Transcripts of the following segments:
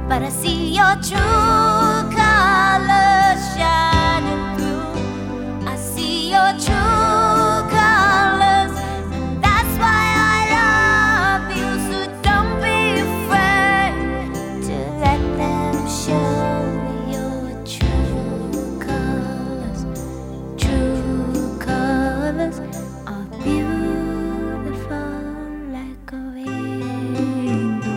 but I see your true colors shining through. I see your true colors, and that's why I love you. So don't be afraid to let them show your true colors. True colors are beautiful like a rainbow.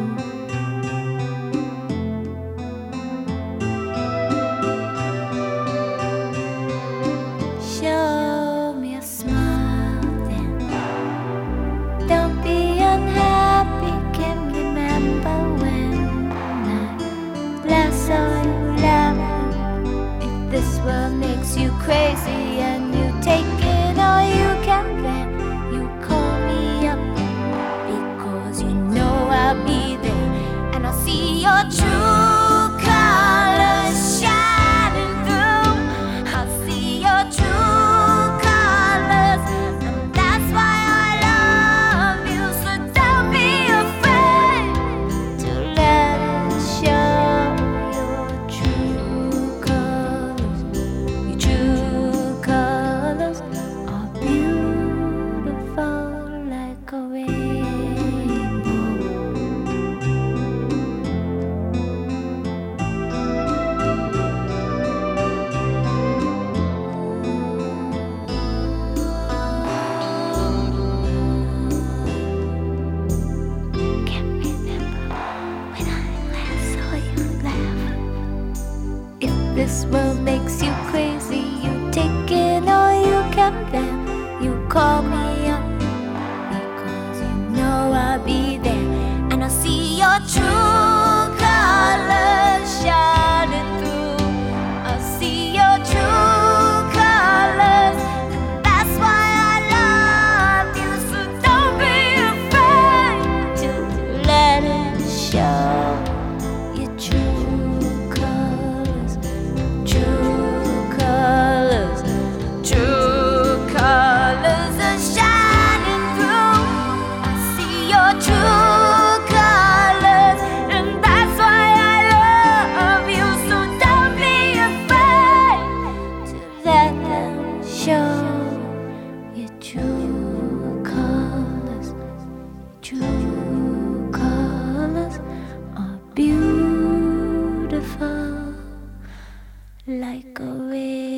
Show me a smile then. Don't be unhappy. Can remember when I last saw you laughing. If this world makes you crazy and you take it all you can, then you call me up, because you know I'll be there, and I'll see your true colors shining through. I'll see your true colors, and that's why I love you. So don't be afraid to let us show your true colors. Your true colors are beautiful like a rainbow. Can't remember when I last saw you laugh. If this world makes you crazy, you take it all you can, then you call me up, because you know I'll be there, and I'll see your true colors shining through. I'll see your true colors, and that's why I love you. So don't be afraid to let it show your true colors. True colors, true colors are shining through. I see your true colors, and that's why I love you. So don't be afraid to let them show your true colors. True colors are beautiful like a rainbow.